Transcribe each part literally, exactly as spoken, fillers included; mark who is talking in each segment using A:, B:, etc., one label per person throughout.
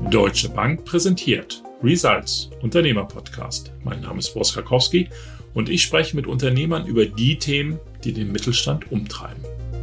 A: Deutsche Bank präsentiert Results Unternehmerpodcast. Mein Name ist Boris Karkowski und ich spreche mit Unternehmern über die Themen, die den Mittelstand umtreiben.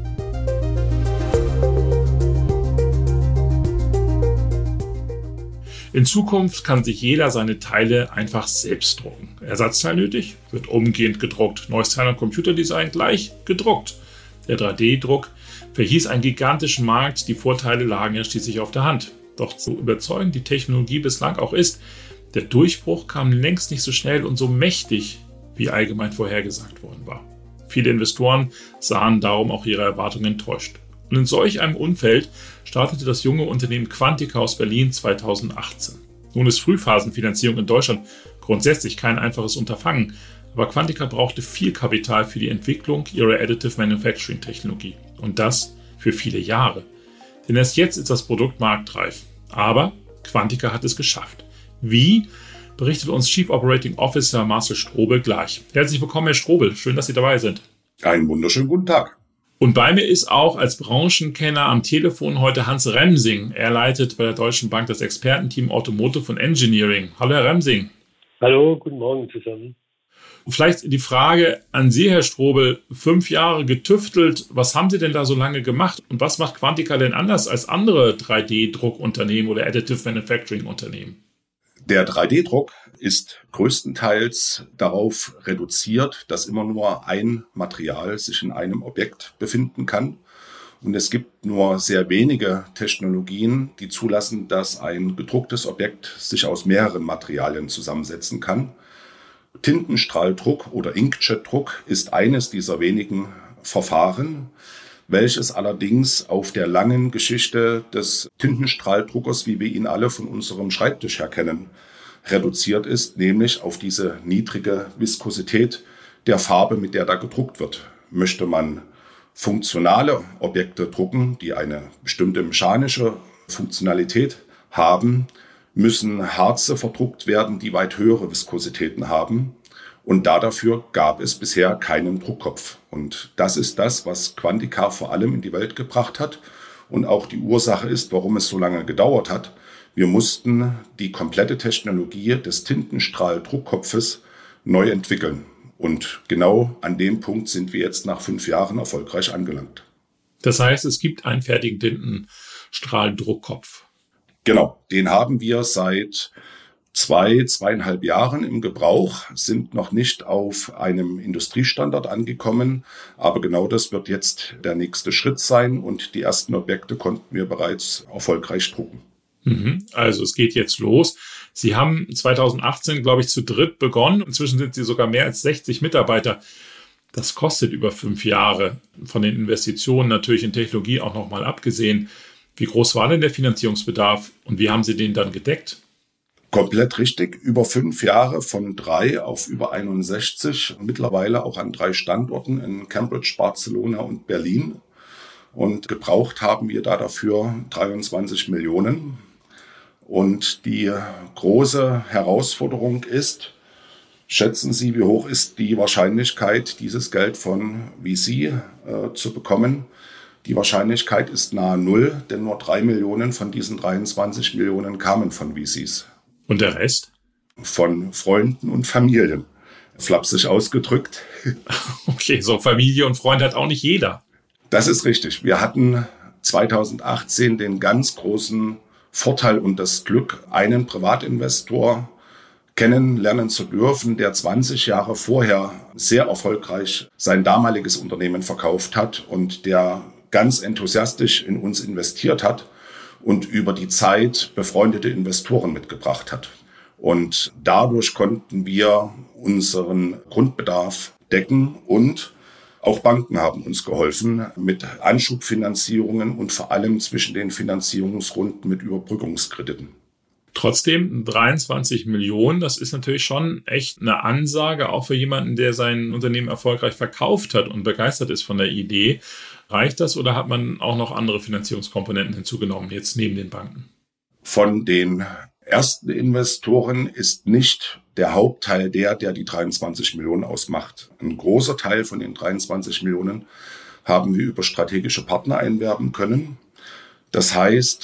A: In Zukunft kann sich jeder seine Teile einfach selbst drucken. Ersatzteil nötig, wird umgehend gedruckt. Neues Teil am Computerdesign gleich gedruckt. Der drei D Druck verhieß einen gigantischen Markt, die Vorteile lagen ja schließlich auf der Hand. Doch so überzeugend die Technologie bislang auch ist, der Durchbruch kam längst nicht so schnell und so mächtig, wie allgemein vorhergesagt worden war. Viele Investoren sahen darum auch ihre Erwartungen enttäuscht. Und in solch einem Umfeld startete das junge Unternehmen Quantica aus Berlin zweitausendachtzehn. Nun ist Frühphasenfinanzierung in Deutschland grundsätzlich kein einfaches Unterfangen, aber Quantica brauchte viel Kapital für die Entwicklung ihrer Additive Manufacturing Technologie. Und das für viele Jahre. Denn erst jetzt ist das Produkt marktreif. Aber Quantica hat es geschafft. Wie? Berichtet uns Chief Operating Officer Marcel Strobel gleich. Herzlich willkommen, Herr Strobel. Schön, dass Sie dabei sind.
B: Einen wunderschönen guten Tag.
A: Und bei mir ist auch als Branchenkenner am Telefon heute Hans Remsing. Er leitet bei der Deutschen Bank das Expertenteam Automotive und Engineering. Hallo, Herr Remsing.
C: Hallo, guten Morgen zusammen.
A: Vielleicht die Frage an Sie, Herr Strobel. Fünf Jahre getüftelt. Was haben Sie denn da so lange gemacht? Und was macht Quantica denn anders als andere drei D Druckunternehmen oder Additive Manufacturing Unternehmen?
B: Der drei D Druck ist größtenteils darauf reduziert, dass immer nur ein Material sich in einem Objekt befinden kann. Und es gibt nur sehr wenige Technologien, die zulassen, dass ein gedrucktes Objekt sich aus mehreren Materialien zusammensetzen kann. Tintenstrahldruck oder Inkjetdruck ist eines dieser wenigen Verfahren, welches allerdings auf der langen Geschichte des Tintenstrahldruckers, wie wir ihn alle von unserem Schreibtisch her kennen, reduziert ist, nämlich auf diese niedrige Viskosität der Farbe, mit der da gedruckt wird. Möchte man funktionale Objekte drucken, die eine bestimmte mechanische Funktionalität haben, müssen Harze verdruckt werden, die weit höhere Viskositäten haben. Und da dafür gab es bisher keinen Druckkopf. Und das ist das, was Quantica vor allem in die Welt gebracht hat und auch die Ursache ist, warum es so lange gedauert hat. Wir mussten die komplette Technologie des Tintenstrahldruckkopfes neu entwickeln. Und genau an dem Punkt sind wir jetzt nach fünf Jahren erfolgreich angelangt.
A: Das heißt, es gibt einen fertigen Tintenstrahldruckkopf.
B: Genau, den haben wir seit zwei, zweieinhalb Jahren im Gebrauch, sind noch nicht auf einem Industriestandard angekommen, aber genau das wird jetzt der nächste Schritt sein und die ersten Objekte konnten wir bereits erfolgreich drucken.
A: Also es geht jetzt los. Sie haben zweitausendachtzehn, glaube ich, zu dritt begonnen. Inzwischen sind Sie sogar mehr als sechzig Mitarbeiter. Das kostet über fünf Jahre, von den Investitionen natürlich in Technologie auch nochmal abgesehen. Wie groß war denn der Finanzierungsbedarf und wie haben Sie den dann gedeckt?
B: Komplett richtig. Über fünf Jahre von drei auf über einundsechzig. Mittlerweile auch an drei Standorten in Cambridge, Barcelona und Berlin. Und gebraucht haben wir da dafür dreiundzwanzig Millionen. Und die große Herausforderung ist, schätzen Sie, wie hoch ist die Wahrscheinlichkeit, dieses Geld von V C äh, zu bekommen? Die Wahrscheinlichkeit ist nahe Null, denn nur drei Millionen von diesen dreiundzwanzig Millionen kamen von V Cs.
A: Und der Rest?
B: Von Freunden und Familien. Flapsig ausgedrückt.
A: Okay, so Familie und Freund hat auch nicht jeder.
B: Das ist richtig. Wir hatten zweitausendachtzehn den ganz großen Vorteil und das Glück, einen Privatinvestor kennenlernen zu dürfen, der zwanzig Jahre vorher sehr erfolgreich sein damaliges Unternehmen verkauft hat und der ganz enthusiastisch in uns investiert hat und über die Zeit befreundete Investoren mitgebracht hat. Und dadurch konnten wir unseren Grundbedarf decken und auch Banken haben uns geholfen mit Anschubfinanzierungen und vor allem zwischen den Finanzierungsrunden mit Überbrückungskrediten.
A: Trotzdem dreiundzwanzig Millionen, das ist natürlich schon echt eine Ansage, auch für jemanden, der sein Unternehmen erfolgreich verkauft hat und begeistert ist von der Idee. Reicht das oder hat man auch noch andere Finanzierungskomponenten hinzugenommen, jetzt neben den Banken?
B: Von den ersten Investoren ist nicht der Hauptteil der, der die dreiundzwanzig Millionen ausmacht. Ein großer Teil von den dreiundzwanzig Millionen haben wir über strategische Partner einwerben können. Das heißt,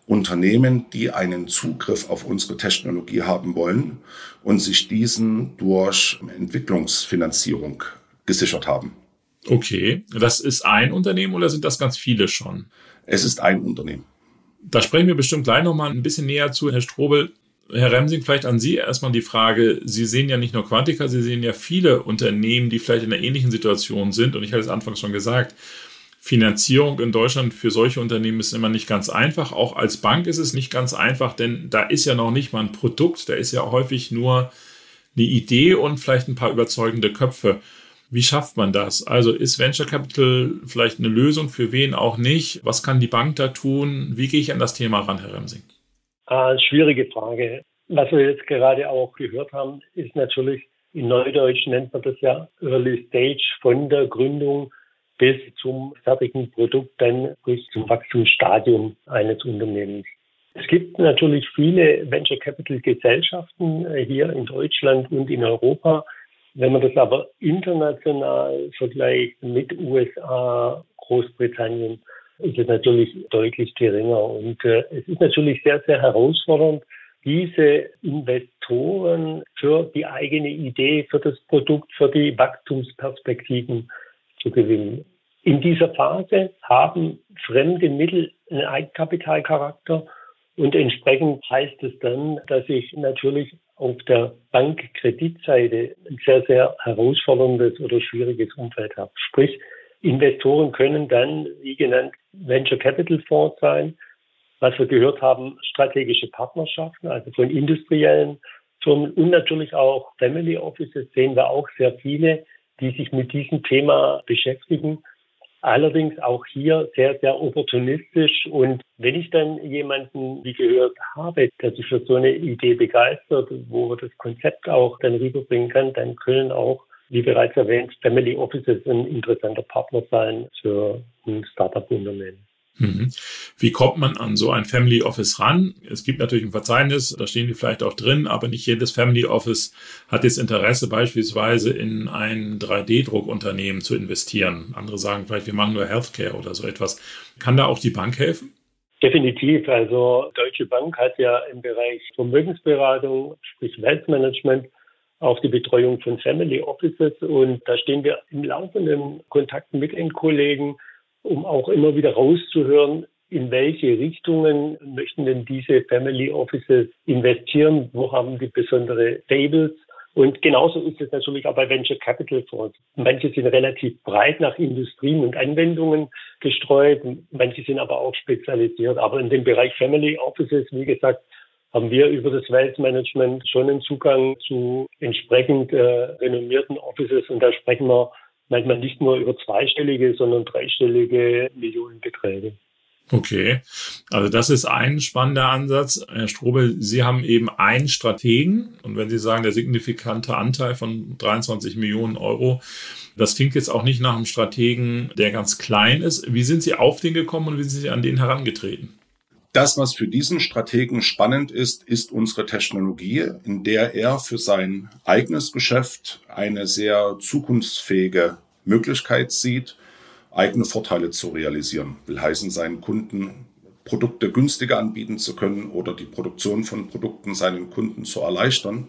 B: Unternehmen, die einen Zugriff auf unsere Technologie haben wollen und sich diesen durch Entwicklungsfinanzierung gesichert haben.
A: Okay, das ist ein Unternehmen oder sind das ganz viele schon?
B: Es ist ein Unternehmen.
A: Da sprechen wir bestimmt gleich nochmal ein bisschen näher zu, Herr Strobel. Herr Remsing, vielleicht an Sie erstmal die Frage, Sie sehen ja nicht nur Quantica, Sie sehen ja viele Unternehmen, die vielleicht in einer ähnlichen Situation sind. Und ich hatte es anfangs schon gesagt, Finanzierung in Deutschland für solche Unternehmen ist immer nicht ganz einfach. Auch als Bank ist es nicht ganz einfach, denn da ist ja noch nicht mal ein Produkt, da ist ja häufig nur eine Idee und vielleicht ein paar überzeugende Köpfe. Wie schafft man das? Also ist Venture Capital vielleicht eine Lösung, für wen auch nicht? Was kann die Bank da tun? Wie gehe ich an das Thema ran, Herr Remsing?
C: Ah, schwierige Frage. Was wir jetzt gerade auch gehört haben, ist natürlich, in Neudeutsch nennt man das ja Early Stage, von der Gründung bis zum fertigen Produkt, dann bis zum Wachstumsstadium eines Unternehmens. Es gibt natürlich viele Venture Capital Gesellschaften hier in Deutschland und in Europa. Wenn man das aber international vergleicht mit U S A, Großbritannien, ist es natürlich deutlich geringer. Und äh, es ist natürlich sehr, sehr herausfordernd, diese Investoren für die eigene Idee, für das Produkt, für die Wachstumsperspektiven zu gewinnen. In dieser Phase haben fremde Mittel einen Eigenkapitalcharakter und entsprechend heißt es dann, dass ich natürlich auf der Bankkreditseite ein sehr, sehr herausforderndes oder schwieriges Umfeld habe. Sprich, Investoren können dann, wie genannt, Venture Capital Fonds sein, was wir gehört haben, strategische Partnerschaften, also von industriellen Firmen und natürlich auch Family Offices sehen wir auch sehr viele, die sich mit diesem Thema beschäftigen. Allerdings auch hier sehr, sehr opportunistisch. Und wenn ich dann jemanden, wie gehört, habe, der sich für so eine Idee begeistert, wo man das Konzept auch dann rüberbringen kann, dann können auch, wie bereits erwähnt, Family Offices ein interessanter Partner sein für ein Startup-Unternehmen.
A: Mhm. Wie kommt man an so ein Family Office ran? Es gibt natürlich ein Verzeichnis, da stehen die vielleicht auch drin, aber nicht jedes Family Office hat jetzt Interesse, beispielsweise in ein drei D Druckunternehmen zu investieren. Andere sagen vielleicht, wir machen nur Healthcare oder so etwas. Kann da auch die Bank helfen?
C: Definitiv. Also Deutsche Bank hat ja im Bereich Vermögensberatung, sprich Wealth Management, auch die Betreuung von Family Offices. Und da stehen wir im laufenden Kontakt mit den Kollegen, um auch immer wieder rauszuhören, in welche Richtungen möchten denn diese Family Offices investieren, wo haben die besondere Fables. Und genauso ist es natürlich auch bei Venture Capital Fonds. Manche sind relativ breit nach Industrien und Anwendungen gestreut, manche sind aber auch spezialisiert. Aber in dem Bereich Family Offices, wie gesagt, haben wir über das Wealth Management schon einen Zugang zu entsprechend äh, renommierten Offices. Und da sprechen wir manchmal nicht nur über zweistellige, sondern dreistellige Millionenbeträge.
A: Okay, also das ist ein spannender Ansatz. Herr Strobel, Sie haben eben einen Strategen und wenn Sie sagen, der signifikante Anteil von dreiundzwanzig Millionen Euro, das klingt jetzt auch nicht nach einem Strategen, der ganz klein ist. Wie sind Sie auf den gekommen und wie sind Sie an den herangetreten?
B: Das, was für diesen Strategen spannend ist, ist unsere Technologie, in der er für sein eigenes Geschäft eine sehr zukunftsfähige Möglichkeit sieht, eigene Vorteile zu realisieren. Will heißen, seinen Kunden Produkte günstiger anbieten zu können oder die Produktion von Produkten seinen Kunden zu erleichtern.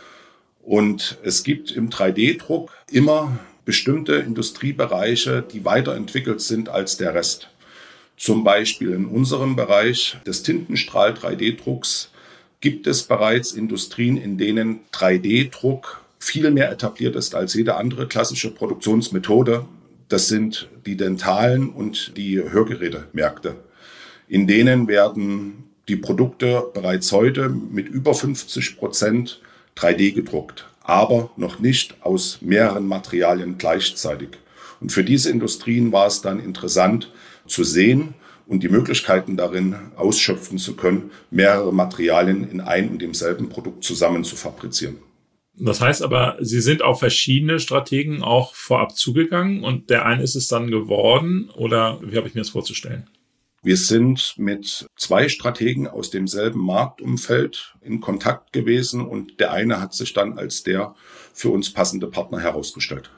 B: Und es gibt im drei D Druck immer bestimmte Industriebereiche, die weiterentwickelt sind als der Rest. Zum Beispiel in unserem Bereich des Tintenstrahl drei D Drucks gibt es bereits Industrien, in denen drei D Druck viel mehr etabliert ist als jede andere klassische Produktionsmethode. Das sind die dentalen und die Hörgerätemärkte. In denen werden die Produkte bereits heute mit über fünfzig Prozent drei D gedruckt, aber noch nicht aus mehreren Materialien gleichzeitig. Und für diese Industrien war es dann interessant zu sehen und die Möglichkeiten darin ausschöpfen zu können, mehrere Materialien in ein und demselben Produkt zusammen zu fabrizieren.
A: Das heißt aber, Sie sind auf verschiedene Strategen auch vorab zugegangen und der eine ist es dann geworden oder wie habe ich mir das vorzustellen?
B: Wir sind mit zwei Strategen aus demselben Marktumfeld in Kontakt gewesen und der eine hat sich dann als der für uns passende Partner herausgestellt.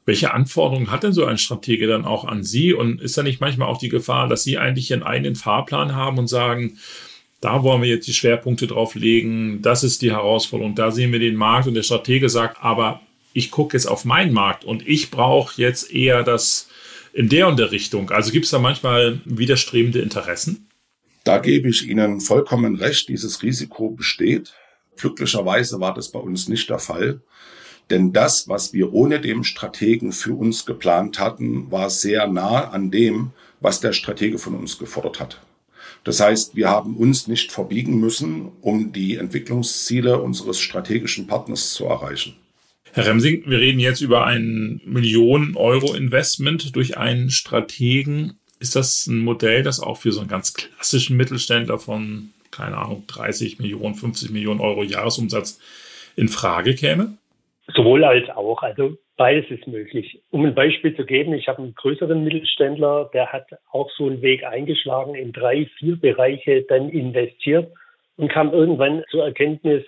A: Welche Anforderungen hat denn so ein Stratege dann auch an Sie? Und ist da nicht manchmal auch die Gefahr, dass Sie eigentlich Ihren eigenen Fahrplan haben und sagen, da wollen wir jetzt die Schwerpunkte drauf legen, das ist die Herausforderung, da sehen wir den Markt und der Stratege sagt, aber ich gucke jetzt auf meinen Markt und ich brauche jetzt eher das in der und der Richtung. Also gibt es da manchmal widerstrebende Interessen?
B: Da gebe ich Ihnen vollkommen recht, dieses Risiko besteht. Glücklicherweise war das bei uns nicht der Fall. Denn das, was wir ohne den Strategen für uns geplant hatten, war sehr nah an dem, was der Stratege von uns gefordert hat. Das heißt, wir haben uns nicht verbiegen müssen, um die Entwicklungsziele unseres strategischen Partners zu erreichen.
A: Herr Remsing, wir reden jetzt über ein Millionen-Euro-Investment durch einen Strategen. Ist das ein Modell, das auch für so einen ganz klassischen Mittelständler von, keine Ahnung, dreißig Millionen, fünfzig Millionen Euro Jahresumsatz in Frage käme?
C: Sowohl als auch. Also beides ist möglich. Um ein Beispiel zu geben, ich habe einen größeren Mittelständler, der hat auch so einen Weg eingeschlagen, in drei, vier Bereiche dann investiert und kam irgendwann zur Erkenntnis,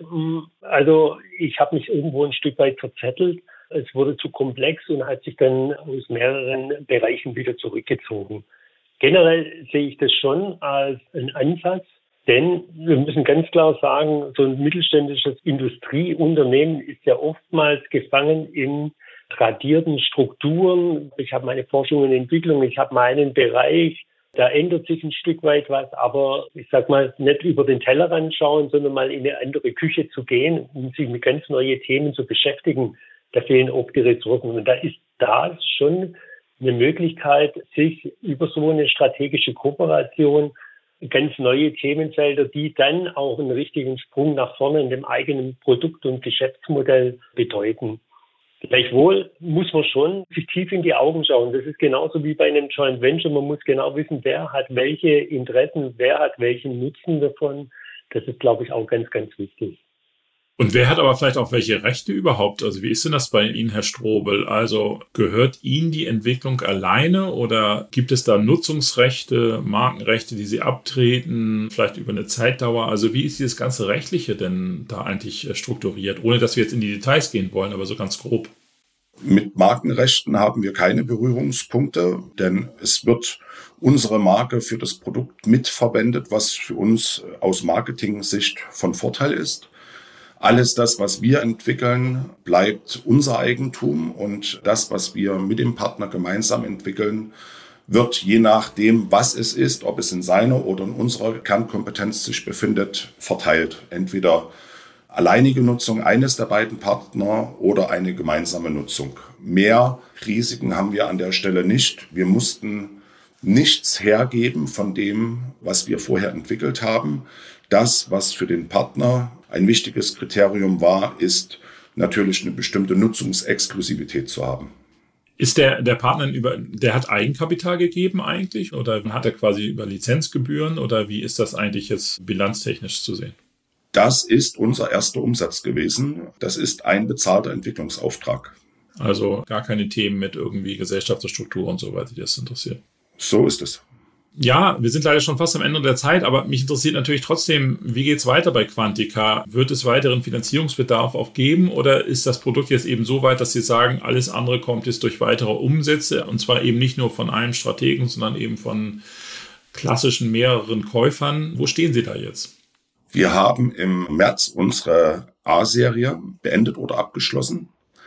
C: also ich habe mich irgendwo ein Stück weit verzettelt. Es wurde zu komplex und hat sich dann aus mehreren Bereichen wieder zurückgezogen. Generell sehe ich das schon als einen Ansatz. Denn wir müssen ganz klar sagen, so ein mittelständisches Industrieunternehmen ist ja oftmals gefangen in tradierten Strukturen. Ich habe meine Forschung und Entwicklung, ich habe meinen Bereich, da ändert sich ein Stück weit was, aber ich sag mal, nicht über den Tellerrand schauen, sondern mal in eine andere Küche zu gehen, um sich mit ganz neuen Themen zu beschäftigen. Da fehlen oft die Ressourcen. Und da ist da schon eine Möglichkeit, sich über so eine strategische Kooperation ganz neue Themenfelder, die dann auch einen richtigen Sprung nach vorne in dem eigenen Produkt- und Geschäftsmodell bedeuten. Gleichwohl muss man schon sich tief in die Augen schauen. Das ist genauso wie bei einem Joint Venture. Man muss genau wissen, wer hat welche Interessen, wer hat welchen Nutzen davon. Das ist, glaube ich, auch ganz, ganz wichtig.
A: Und wer hat aber vielleicht auch welche Rechte überhaupt? Also wie ist denn das bei Ihnen, Herr Strobel? Also gehört Ihnen die Entwicklung alleine oder gibt es da Nutzungsrechte, Markenrechte, die Sie abtreten, vielleicht über eine Zeitdauer? Also wie ist dieses ganze Rechtliche denn da eigentlich strukturiert? Ohne dass wir jetzt in die Details gehen wollen, aber so ganz grob.
B: Mit Markenrechten haben wir keine Berührungspunkte, denn es wird unsere Marke für das Produkt mitverwendet, was für uns aus Marketing-Sicht von Vorteil ist. Alles das, was wir entwickeln, bleibt unser Eigentum und das, was wir mit dem Partner gemeinsam entwickeln, wird je nachdem, was es ist, ob es in seiner oder in unserer Kernkompetenz sich befindet, verteilt. Entweder alleinige Nutzung eines der beiden Partner oder eine gemeinsame Nutzung. Mehr Risiken haben wir an der Stelle nicht. Wir mussten nichts hergeben von dem, was wir vorher entwickelt haben. Das, was für den Partner ein wichtiges Kriterium war, ist natürlich eine bestimmte Nutzungsexklusivität zu haben.
A: Ist der, der Partner über, der hat Eigenkapital gegeben eigentlich oder hat er quasi über Lizenzgebühren oder wie ist das eigentlich jetzt bilanztechnisch zu sehen?
B: Das ist unser erster Umsatz gewesen. Das ist ein bezahlter Entwicklungsauftrag.
A: Also gar keine Themen mit irgendwie Gesellschaftsstruktur und so weiter, die das interessiert.
B: So ist es.
A: Ja, wir sind leider schon fast am Ende der Zeit, aber mich interessiert natürlich trotzdem, wie geht's weiter bei Quantica? Wird es weiteren Finanzierungsbedarf auch geben oder ist das Produkt jetzt eben so weit, dass Sie sagen, alles andere kommt jetzt durch weitere Umsätze und zwar eben nicht nur von einem Strategen, sondern eben von klassischen mehreren Käufern? Wo stehen Sie da jetzt?
B: Wir haben im März unsere A-Serie beendet oder abgeschlossen,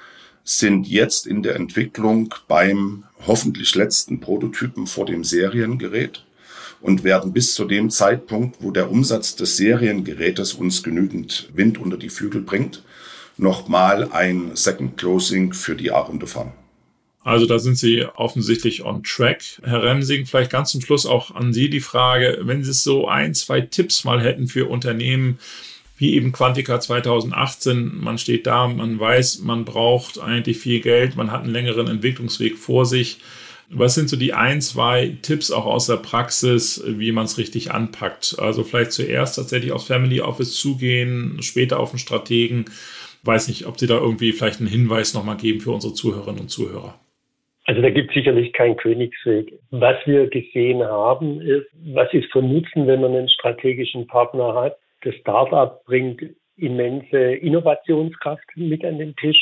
B: sind jetzt in der Entwicklung beim hoffentlich letzten Prototypen vor dem Seriengerät und werden bis zu dem Zeitpunkt, wo der Umsatz des Seriengerätes uns genügend Wind unter die Flügel bringt, nochmal ein Second Closing für die A-Runde fahren.
A: Also da sind Sie offensichtlich on track. Herr Remsing, vielleicht ganz zum Schluss auch an Sie die Frage, wenn Sie so ein, zwei Tipps mal hätten für Unternehmen, wie eben Quantica zweitausendachtzehn, man steht da, man weiß, man braucht eigentlich viel Geld, man hat einen längeren Entwicklungsweg vor sich. Was sind so die ein, zwei Tipps auch aus der Praxis, wie man es richtig anpackt? Also vielleicht zuerst tatsächlich aufs Family Office zugehen, später auf den Strategen. Weiß nicht, ob Sie da irgendwie vielleicht einen Hinweis nochmal geben für unsere Zuhörerinnen und Zuhörer.
C: Also da gibt es sicherlich keinen Königsweg. Was wir gesehen haben, ist, was ist von Nutzen, wenn man einen strategischen Partner hat? Das Startup bringt immense Innovationskraft mit an den Tisch.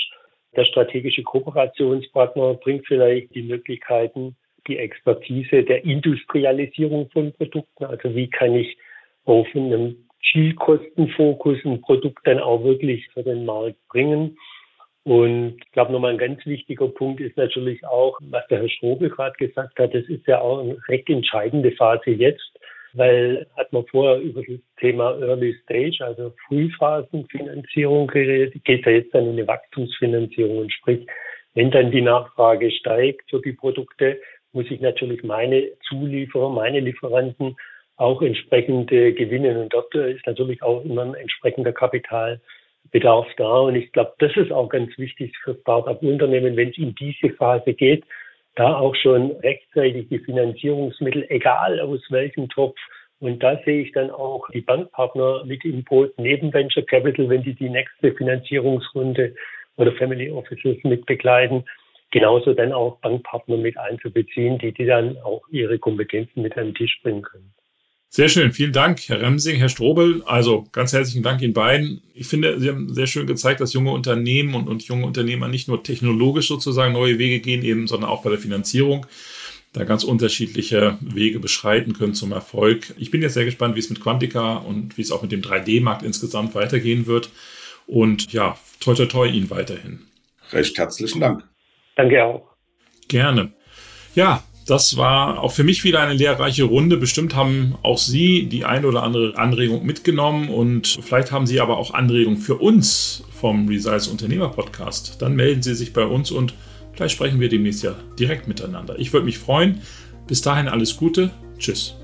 C: Der strategische Kooperationspartner bringt vielleicht die Möglichkeiten, die Expertise der Industrialisierung von Produkten. Also wie kann ich auf einem Zielkostenfokus ein Produkt dann auch wirklich für den Markt bringen. Und ich glaube, nochmal ein ganz wichtiger Punkt ist natürlich auch, was der Herr Strobel gerade gesagt hat, das ist ja auch eine recht entscheidende Phase jetzt, weil hat man vorher über das Thema Early Stage, also Frühphasenfinanzierung geredet, geht ja jetzt dann in eine Wachstumsfinanzierung. Und sprich, wenn dann die Nachfrage steigt für die Produkte, muss ich natürlich meine Zulieferer, meine Lieferanten auch entsprechend äh, gewinnen. Und dort äh, ist natürlich auch immer ein entsprechender Kapitalbedarf da. Und ich glaube, das ist auch ganz wichtig für Start-up-Unternehmen, wenn es in diese Phase geht, da auch schon rechtzeitig die Finanzierungsmittel, egal aus welchem Topf. Und da sehe ich dann auch die Bankpartner mit im Boot, neben Venture Capital, wenn die die nächste Finanzierungsrunde oder Family Offices mit begleiten, genauso dann auch Bankpartner mit einzubeziehen, die, die dann auch ihre Kompetenzen mit an den Tisch bringen können.
A: Sehr schön, vielen Dank, Herr Remsing, Herr Strobel. Also ganz herzlichen Dank Ihnen beiden. Ich finde, Sie haben sehr schön gezeigt, dass junge Unternehmen und, und junge Unternehmer nicht nur technologisch sozusagen neue Wege gehen, eben, sondern auch bei der Finanzierung da ganz unterschiedliche Wege beschreiten können zum Erfolg. Ich bin jetzt sehr gespannt, wie es mit Quantica und wie es auch mit dem drei D-Markt insgesamt weitergehen wird. Und ja, toi toi toi Ihnen weiterhin.
B: Recht herzlichen Dank.
C: Danke auch.
A: Gerne. Ja, das war auch für mich wieder eine lehrreiche Runde. Bestimmt haben auch Sie die eine oder andere Anregung mitgenommen und vielleicht haben Sie aber auch Anregungen für uns vom Results Unternehmer Podcast. Dann melden Sie sich bei uns und vielleicht sprechen wir demnächst ja direkt miteinander. Ich würde mich freuen. Bis dahin alles Gute. Tschüss.